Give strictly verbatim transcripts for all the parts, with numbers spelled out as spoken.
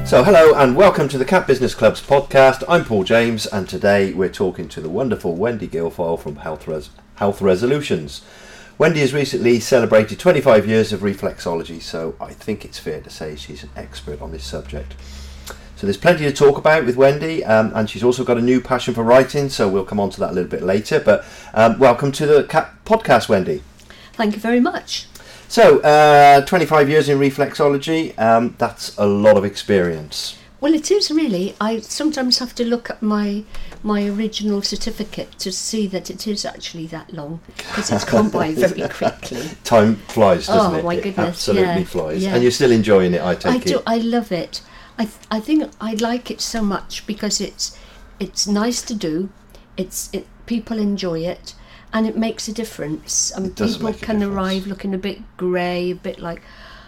So hello and welcome to the Cat Business Club's podcast. I'm Paul James and today we're talking to the wonderful Wendy Guilfoyle from Health, Res- Health Resolutions. Wendy has recently celebrated twenty-five years of reflexology, so I think it's fair to say she's an expert on this subject. So there's plenty to talk about with Wendy, um, and she's also got a new passion for writing, so we'll come on to that a little bit later. But um, welcome to the Cat podcast, Wendy. Thank you very much. So, uh, twenty-five years in reflexology, um, that's a lot of experience. Well, it is really. I sometimes have to look at my my original certificate to see that it is actually that long, because it's gone by very quickly. Time flies, doesn't oh, it? my It goodness, absolutely yeah, flies. yeah. And you're still enjoying it, I take I it. do. I love it. I th- I think I like it so much because it's it's nice to do. It's it people enjoy it. And it makes a difference. And people can arrive looking a bit grey, a bit like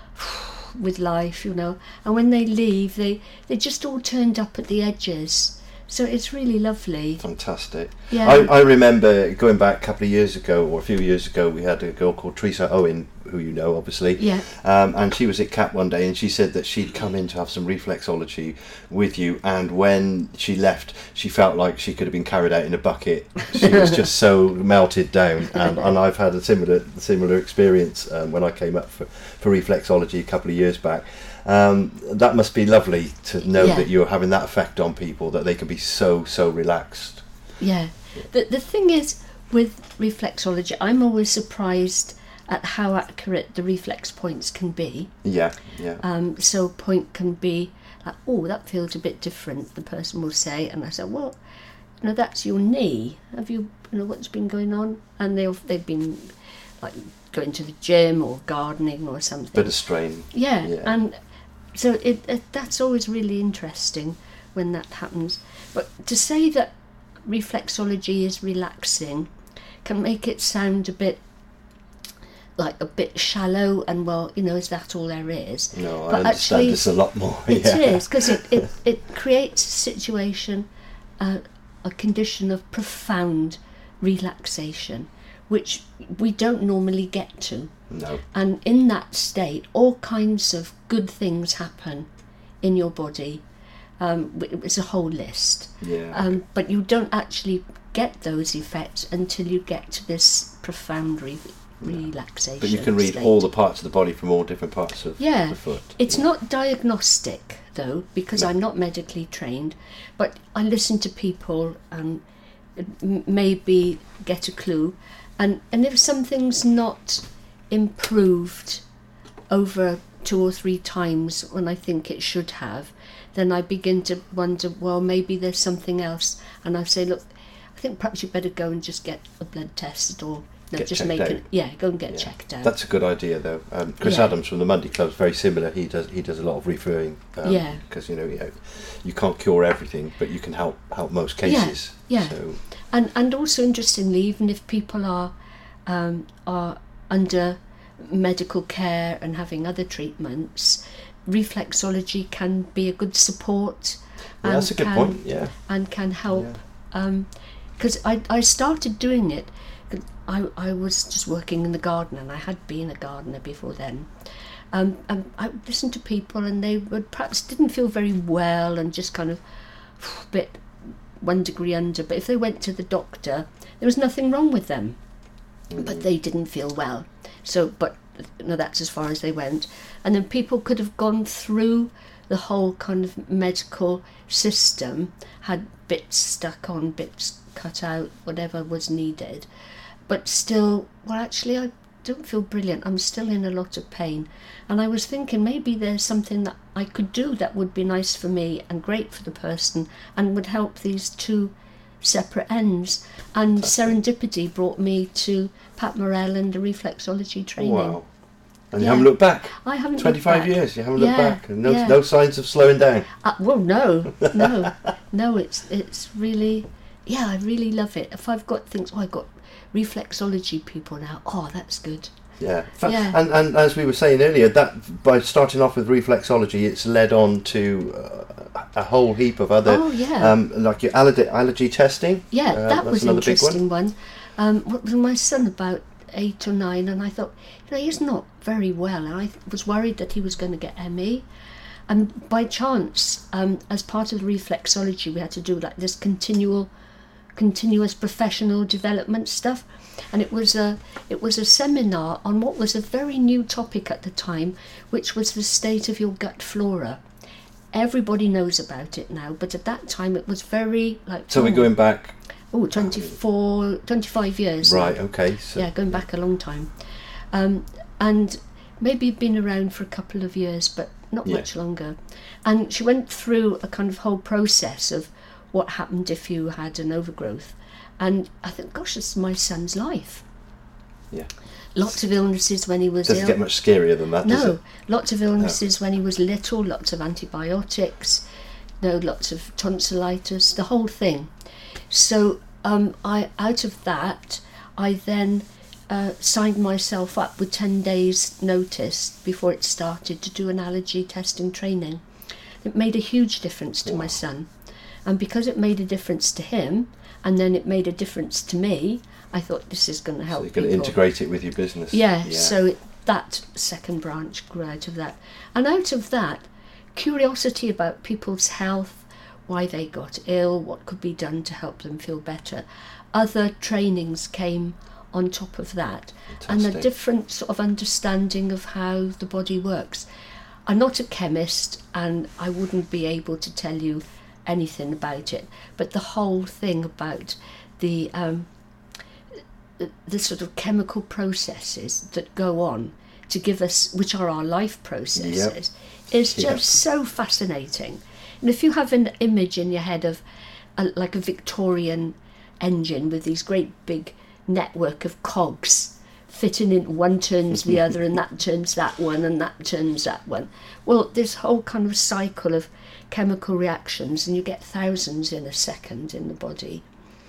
with life, you know. And when they leave, they they just all turned up at the edges. So it's really lovely. Fantastic. Yeah. I, I remember going back a couple of years ago, or a few years ago, we had a girl called Teresa Owen, who you know, obviously. Yeah. Um, and she was at CAT one day, and she said that she'd come in to have some reflexology with you. And when she left, she felt like she could have been carried out in a bucket. She was just so melted down. And, and I've had a similar similar experience um, when I came up for, for reflexology a couple of years back. Um, that must be lovely to know yeah. that you're having that effect on people, that they can be so, so relaxed. Yeah. The, the thing is, with reflexology, I'm always surprised at how accurate the reflex points can be. Yeah, yeah. Um, so a point can be like, oh, that feels a bit different, the person will say. And I say, well, you know, that's your knee. Have you, you know, what's been going on? And they've, they've been like going to the gym or gardening or something. Bit of strain. Yeah, yeah. and so it, it that's always really interesting when that happens. But to say that reflexology is relaxing can make it sound a bit like a bit shallow and, well, you know, is that all there is? No, I but understand actually, this a lot more. It yeah. is, because it, it, it creates a situation, uh, a condition of profound relaxation, which we don't normally get to. No. And in that state, all kinds of good things happen in your body. Um, it's a whole list. Yeah. Um, but you don't actually get those effects until you get to this profound re- relaxation. But you can read state. all the parts of the body from all different parts of yeah. the foot. It's yeah. not diagnostic, though, because No. I'm not medically trained. But I listen to people and m- maybe get a clue. And, and if something's not improved over two or three times when I think it should have, then I begin to wonder, well, maybe there's something else. And I say, look, I think perhaps you better go and just get a blood test or no, Get just checked make out. it. Yeah, go and get Yeah. checked out. That's a good idea, though. Um, Chris Yeah. Adams from the Monday Club is very similar. He does he does a lot of referring. Um, Yeah. Because you know, you know you can't cure everything, but you can help help most cases. Yeah. Yeah. So, And and also interestingly, even if people are um, are under medical care and having other treatments, reflexology can be a good support. yeah, that's a good can, point. Yeah. And can help. Yeah. Because I I started doing it. I I was just working in the garden, and I had been a gardener before then. Um, and I listened to people, and they would perhaps didn't feel very well, and just kind of a bit one degree under. But if they went to the doctor, there was nothing wrong with them, mm-hmm. but they didn't feel well. So, but no, that's as far as they went. And then people could have gone through the whole kind of medical system, had bits stuck on, bits cut out, whatever was needed, but still, well, actually, I don't feel brilliant. I'm still in a lot of pain. And I was thinking maybe there's something that I could do that would be nice for me and great for the person and would help these two separate ends. And serendipity brought me to Pat Morrell and the reflexology training. Wow. And you Yeah. haven't looked back. I haven't twenty-five looked back. years. You haven't looked Yeah, back. And no, yeah. no signs of slowing down. Uh, well, no, no, no. It's it's really, yeah, I really love it. If I've got things, oh, I've got reflexology people now. Oh, that's good. Yeah. Fa- Yeah. And and as we were saying earlier, that by starting off with reflexology, it's led on to uh, a whole heap of other, Oh, yeah. um, like your allergy, allergy testing. Yeah, Uh, that that's was an another big interesting one. Um, what was my son about eight or nine, and I thought, you know, he's not very well, and I was worried that he was going to get M E. And by chance, um, as part of the reflexology, we had to do like this continual, continuous professional development stuff. And it was a it was a seminar on what was a very new topic at the time, which was the state of your gut flora. Everybody knows about it now, but at that time it was very like. So oh, we're going back. Oh, twenty-four, twenty-five years. Right. now. Okay. So. Yeah, going back a long time, um, and maybe been around for a couple of years, but not yeah. much longer. And she went through a kind of whole process of what happened if you had an overgrowth. And I think, gosh, this is my son's life. Yeah. Lots of illnesses when he was doesn't ill. Doesn't get much scarier than that, no, does it? Lots of illnesses no. when he was little, lots of antibiotics, no, lots of tonsillitis, the whole thing. So um, I, out of that, I then uh, signed myself up with ten days notice before it started to do an allergy testing training. It made a huge difference to wow. my son. And because it made a difference to him, and then it made a difference to me, I thought this is going to help. So you're going people. to integrate it with your business. Yeah, yeah. so it, that second branch grew out of that. And out of that, curiosity about people's health, why they got ill, what could be done to help them feel better. Other trainings came on top of that. Fantastic. And a different sort of understanding of how the body works. I'm not a chemist, and I wouldn't be able to tell you anything about it, but the whole thing about the um, the, the sort of chemical processes that go on to give us, which are our life processes, yep. is just yep. so fascinating. And if you have an image in your head of a, like a Victorian engine with these great big network of cogs fitting in, one turns the other, and that turns that one, and that turns that one. Well, this whole kind of cycle of chemical reactions, and you get thousands in a second in the body.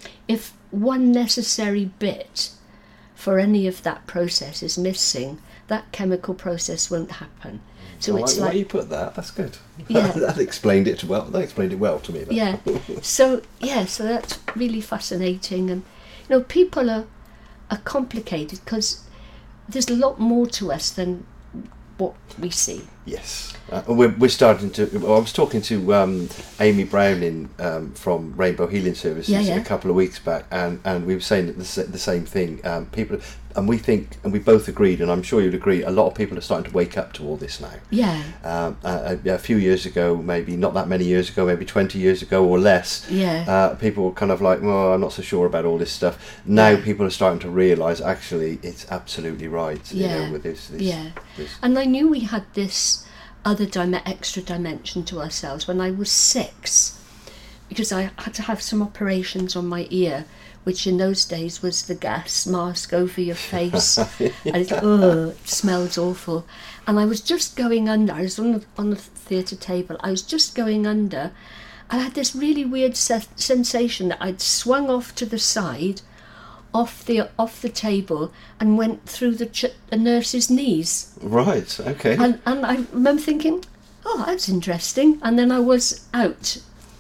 If one necessary bit for any of that process is missing, that chemical process won't happen. So oh, it's why, like why you put that? That's good. Yeah. that explained it well. That explained it well to me. That. Yeah. So yeah. So that's really fascinating, and you know, people are are complicated because there's a lot more to us than what we see. Yes, uh, we're we're starting to. Well, I was talking to um, Amy Browning um, from Rainbow Healing Services yeah, yeah. a couple of weeks back, and, and we were saying the, the same thing. Um, people, and we think, and we both agreed, and I'm sure you'd agree, a lot of people are starting to wake up to all this now. Yeah. Um, a, a few years ago, maybe not that many years ago, maybe twenty years ago or less. Yeah. Uh, people were kind of like, well, I'm not so sure about all this stuff. Now yeah. people are starting to realise actually it's absolutely right. Yeah. You know, with this, this, yeah. This. And I knew we had this other dim- extra dimension to ourselves when I was six, because I had to have some operations on my ear, which in those days was the gas mask over your face, yeah. and it, ugh, it smells awful. And I was just going under, I was on the, on the theatre table, I was just going under, I had this really weird se- sensation that I'd swung off to the side, off the off the table, and went through the, ch- the nurse's knees. Right, okay. And and I remember thinking, oh, that's interesting. And then I was out.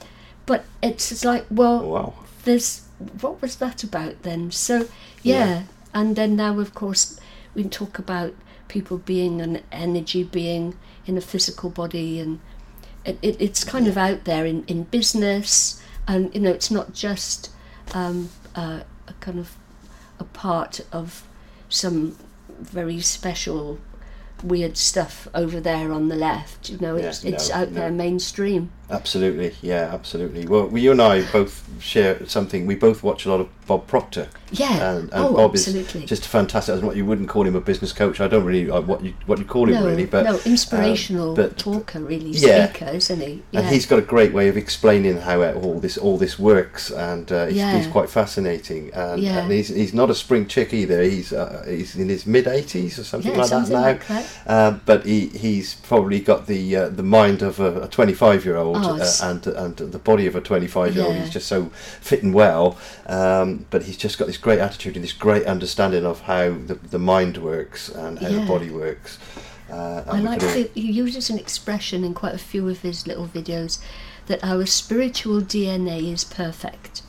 But it's just like, well, wow. there's, what was that about then? So, yeah. yeah. And then now, of course, we talk about people being an energy being in a physical body, and it, it it's kind yeah. of out there in, in business. And, you know, it's not just um, uh, a kind of a part of some very special weird stuff over there on the left. You know, it's yeah, it's no, out no. there mainstream. Absolutely, yeah, absolutely. Well, you and I both share something. We both watch a lot of Bob Proctor. Yeah. And, and oh, Bob absolutely. is just fantastic. What you wouldn't call him a business coach. I don't really uh, what you what you call him no, really, but no inspirational um, but, talker, really yeah. speaker, isn't he? Yeah. And he's got a great way of explaining how all this all this works, and uh, he's, yeah. he's quite fascinating. And, yeah. and he's he's not a spring chick either. He's uh, he's in his mid eighties or something yeah, like something that now. Like that. Uh, but he he's probably got the uh, the mind of a twenty-five year old oh, uh, and and the body of a twenty-five year old. Yeah. He's just so fit and well, um, but he's just got this great attitude and this great understanding of how the, the mind works and how yeah. the body works. Uh, I like that he uses an expression in quite a few of his little videos that our spiritual D N A is perfect.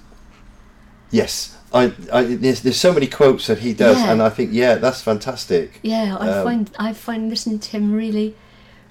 Yes, I, I there's there's so many quotes that he does, yeah. and I think yeah, that's fantastic. Yeah, I um, find I find listening to him really,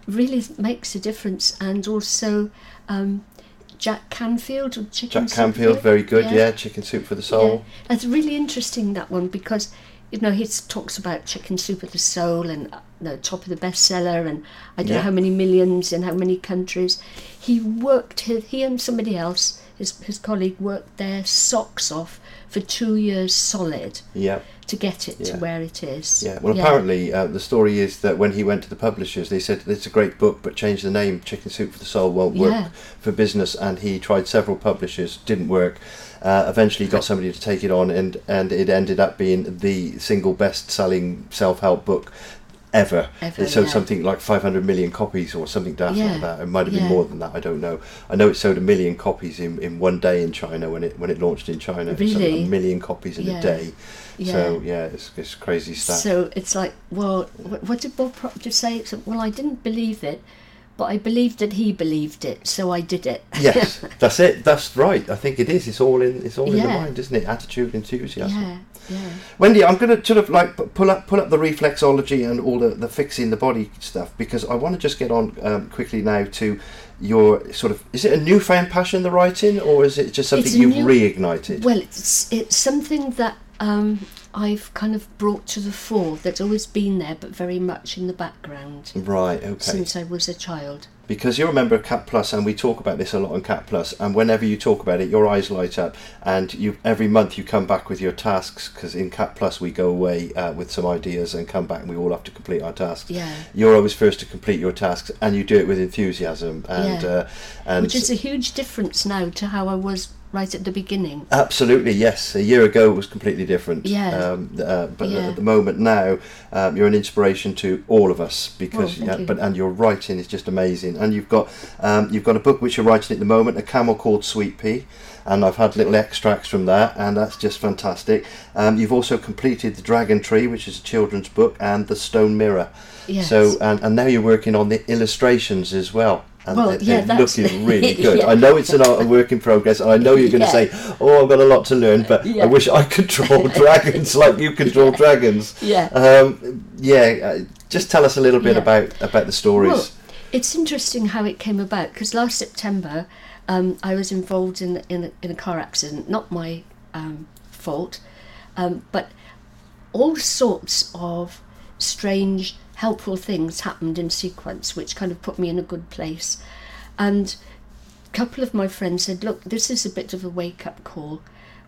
really makes a difference. And also um, Jack Canfield, or Chicken Jack Soup Canfield, for- very good. yeah. Yeah, Chicken Soup for the Soul. Yeah. It's really interesting, that one, because you know he talks about Chicken Soup of the Soul and uh, the top of the bestseller, and I don't Yeah. know how many millions in how many countries. He worked his, he and somebody else, his his colleague, worked their socks off for two years solid Yeah. to get it Yeah. to where it is. Yeah, well, apparently uh, the story is that when he went to the publishers, they said it's a great book, but change the name. Chicken Soup for the Soul won't work Yeah. for business, and he tried several publishers, didn't work. Uh, eventually, got somebody to take it on, and and it ended up being the single best-selling self-help book ever. Ever, It sold yeah. something like five hundred million copies or something daft Yeah, like that. It might have been yeah. more than that. I don't know. I know it sold a million copies in, in one day in China when it when it launched in China. It sold Really? a million copies in Yeah. a day. Yeah. So yeah, it's, it's crazy stuff. So it's like, well, wh- what did Bob Proctor say? It's, well, I didn't believe it, but I believed that he believed it, so I did it. Yes, that's it. That's right. I think it is. It's all in. It's all in the Yeah. mind, isn't it? Attitude, enthusiasm. Yeah, yeah. Wendy, I'm going to sort of like pu- pull up, pull up the reflexology and all the, the fixing the body stuff, because I want to just get on um, quickly now to your sort of. Is it a newfound passion, the writing, or is it just something It's a you've new- reignited? Well, it's it's something that um, I've kind of brought to the fore. That's always been there, but very much in the background Right. Okay. since I was a child. Because you're a member of Cat Plus, and we talk about this a lot on Cat Plus, and whenever you talk about it, your eyes light up, and you every month you come back with your tasks, because in Cat Plus we go away uh, with some ideas and come back and we all have to complete our tasks. Yeah. You're always first to complete your tasks, and you do it with enthusiasm, and Yeah. uh, and Which is a huge difference now to how I was right at the beginning. absolutely, yes. A year ago it was completely different. Yeah. Um, uh, but Yeah. at the moment now, um, you're an inspiration to all of us, because Oh, thank yeah, you. but and your writing is just amazing. And you've got um, you've got a book which you're writing at the moment, A Camel Called Sweet Pea, and I've had little extracts from that, and that's just fantastic. Um, you've also completed The Dragon Tree, which is a children's book, and The Stone Mirror. Yes. So and, and now you're working on the illustrations as well. And Well, they- yeah, they're that's- looking really good. yeah. I know it's an, a work in progress, and I know you're going to Yeah. say, "Oh, I've got a lot to learn," but Yeah. I wish I could draw dragons like you can draw dragons. Yeah. Um, yeah. Uh, just tell us a little bit Yeah. about about the stories. Well, it's interesting how it came about, because last September um, I was involved in in a, in a car accident, not my um, fault, um, but all sorts of strange, helpful things happened in sequence, which kind of put me in a good place. And a couple of my friends said, "Look, this is a bit of a wake-up call.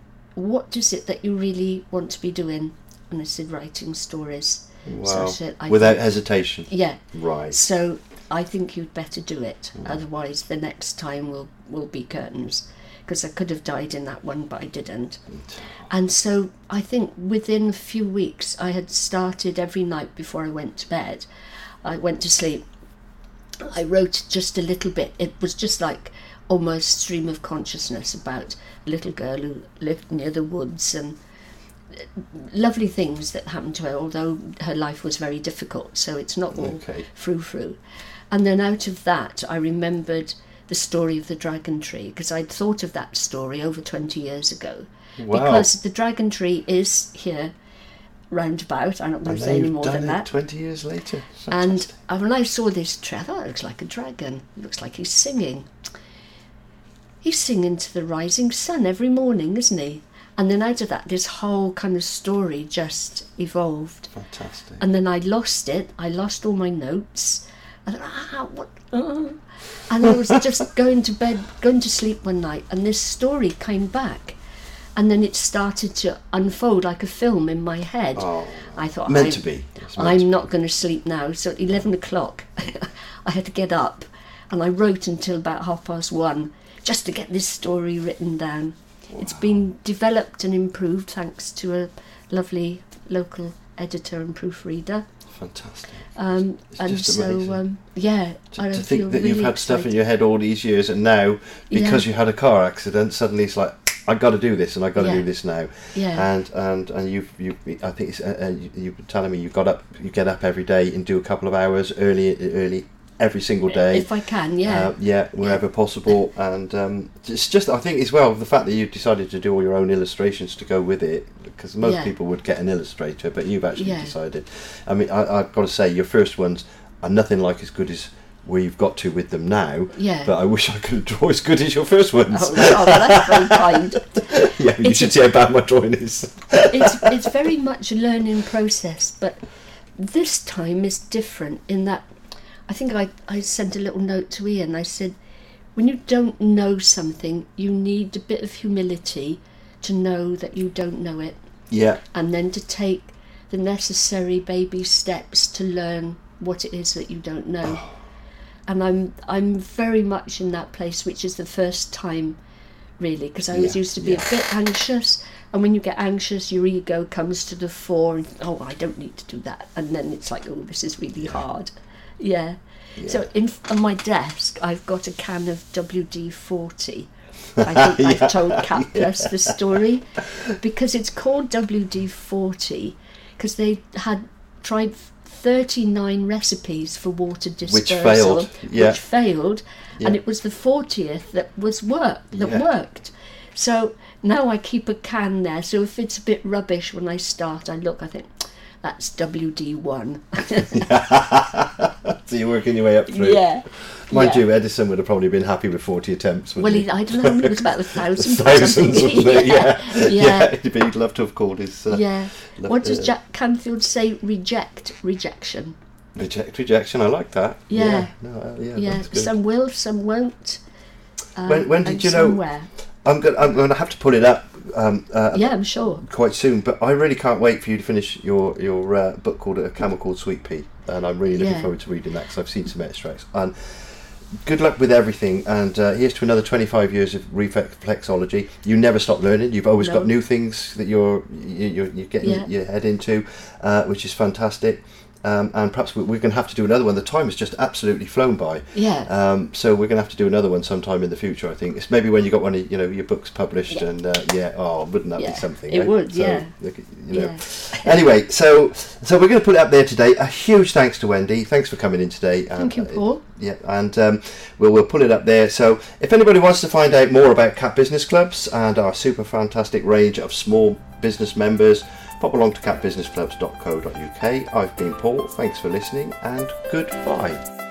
What is it that you really want to be doing?" And I said, "Writing stories." So I Wow. said, I Without think- hesitation. Yeah. Right. So I think you'd better do it, otherwise the next time will will be curtains. Because I could have died in that one, but I didn't. And so I think within a few weeks I had started every night before I went to bed. I went to sleep. I wrote just a little bit. It was just like almost stream of consciousness about a little girl who lived near the woods, and lovely things that happened to her, although her life was very difficult, so it's not all Okay. frou-frou. And then out of that I remembered the story of the dragon tree, because I'd thought of that story over twenty years ago. Wow. Because the dragon tree is here roundabout, I'm not going And to now say any you've more done than it that. twenty years later. And Fantastic. uh, when I saw this tree, I thought it looks like a dragon. It looks like he's singing. He's singing to the rising sun every morning, isn't he? And then out of that, this whole kind of story just evolved. Fantastic. And then I lost it. I lost all my notes. I thought, ah, what? Uh. And I was just going to bed, going to sleep one night, and this story came back. And then it started to unfold like a film in my head. Oh, I thought, meant I, to be. It's meant I'm to be. not going to sleep now. So at eleven o'clock, I had to get up, and I wrote until about half past one just to get this story written down. Wow. It's been developed and improved thanks to a lovely local editor and proofreader. Fantastic. Um, It's and just so, amazing. um, yeah, To, I to feel think that really you've had stuff in excited. your head all these years, and now because Yeah. you had a car accident, suddenly it's like, I got to do this, and I got to Yeah. do this now. Yeah. And and and you've you I think it's, uh, uh, you, you've been telling me you got up, you get up every day and do a couple of hours early early every single day. If I can, yeah. Uh, yeah, wherever possible, and um, it's just I think as well the fact that you decided to do all your own illustrations to go with it, because most Yeah. people would get an illustrator, but you've actually Yeah. decided. I mean, I, I've got to say your first ones are nothing like as good as where you've got to with them now. Yeah. But I wish I could draw as good as your first ones. Oh, oh that's very kind. Yeah, you It's should a- see how bad my drawing is. it's it's very much a learning process, but this time is different in that I think I, I sent a little note to Ian. I said, when you don't know something, you need a bit of humility to know that you don't know it, Yeah. and then to take the necessary baby steps to learn what it is that you don't know. And I'm I'm very much in that place, which is the first time, really, because I was Yeah, used to be yeah. a bit anxious, and when you get anxious, your ego comes to the fore, and oh, I don't need to do that, and then it's like, oh, this is really hard. Yeah. Yeah. So in on my desk, I've got a can of W D forty. I think Yeah. I've told Cat Plus the story, because it's called W D forty because they had tried thirty-nine recipes for water dispersal, failed, yeah. which failed, and Yeah. it was the fortieth that was work that Yeah. worked. So now I keep a can there. So if it's a bit rubbish when I start, I look, I think that's W D one. So you're working your way up through. Yeah. Mind yeah. you, Edison would have probably been happy with forty attempts, wouldn't Well, he? he, I don't know, it was about a thousand. or Thousands, something. wasn't it? Yeah. Yeah. Yeah. But he'd love to have called his... Uh, Yeah. love- What does uh, Jack Canfield say? Reject, rejection. Reject, rejection, I like that. Yeah. No, uh, yeah, Yeah. that's good. Some will, some won't. Um, When- when did and you know- somewhere. I'm going I'm going to have to pull it up um, uh, Yeah, I'm sure. quite soon, but I really can't wait for you to finish your, your uh, book called A Camel Called Sweet Pea, and I'm really looking Yeah. forward to reading that because I've seen some extracts. And good luck with everything, and uh, here's to another twenty-five years of reflexology. You never stop learning. You've always No. got new things that you're you, you're, you're getting Yeah. your head into, uh, which is fantastic. Um, and perhaps we- we're going to have to do another one. The time has just absolutely flown by. Yeah. Um, so we're going to have to do another one sometime in the future. I think it's maybe when you got one of you know your books published, Yeah. and uh, yeah, oh, wouldn't that Yeah. be something? It eh? would, So, yeah. look at- You know. Yeah. Anyway, so so we're going to put it up there today. A huge thanks to Wendy. Thanks for coming in today. Thank you, uh, Paul. Yeah, and um, we'll we'll put it up there. So if anybody wants to find out more about Cat Business Clubs and our super fantastic range of small business members, pop along to cat business clubs dot co dot uk. I've been Paul. Thanks for listening, and goodbye.